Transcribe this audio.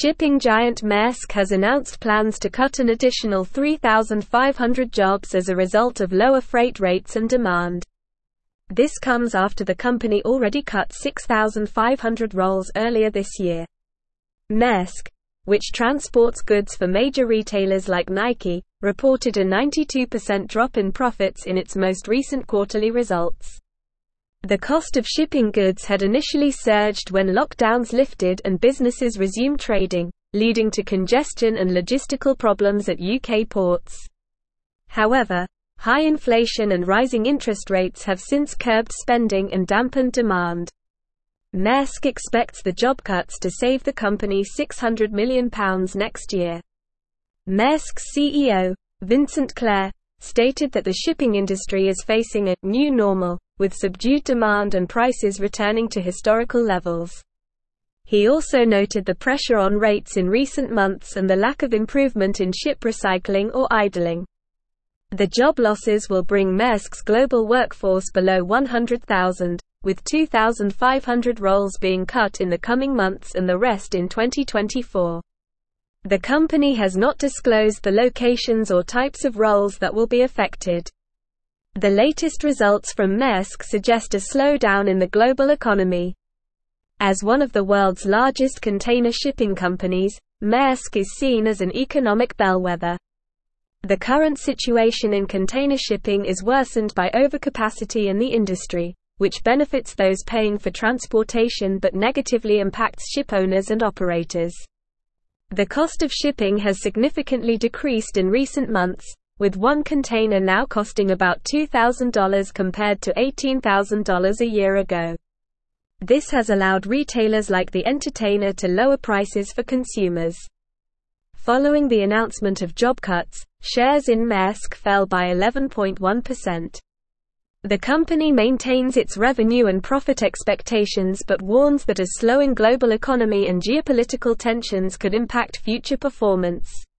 Shipping giant Maersk has announced plans to cut an additional 3,500 jobs as a result of lower freight rates and demand. This comes after the company already cut 6,500 roles earlier this year. Maersk, which transports goods for major retailers like Nike, reported a 92% drop in profits in its most recent quarterly results. The cost of shipping goods had initially surged when lockdowns lifted and businesses resumed trading, leading to congestion and logistical problems at UK ports. However, high inflation and rising interest rates have since curbed spending and dampened demand. Maersk expects the job cuts to save the company £600 million next year. Maersk's CEO, Vincent Clerc, stated that the shipping industry is facing a new normal, with subdued demand and prices returning to historical levels. He also noted the pressure on rates in recent months and the lack of improvement in ship recycling or idling. The job losses will bring Maersk's global workforce below 100,000, with 2,500 roles being cut in the coming months and the rest in 2024. The company has not disclosed the locations or types of roles that will be affected. The latest results from Maersk suggest a slowdown in the global economy. As one of the world's largest container shipping companies, Maersk is seen as an economic bellwether. The current situation in container shipping is worsened by overcapacity in the industry, which benefits those paying for transportation but negatively impacts shipowners and operators. The cost of shipping has significantly decreased in recent months, with one container now costing about $2,000 compared to $18,000 a year ago. This has allowed retailers like The Entertainer to lower prices for consumers. Following the announcement of job cuts, shares in Maersk fell by 11.1%. The company maintains its revenue and profit expectations but warns that a slowing global economy and geopolitical tensions could impact future performance.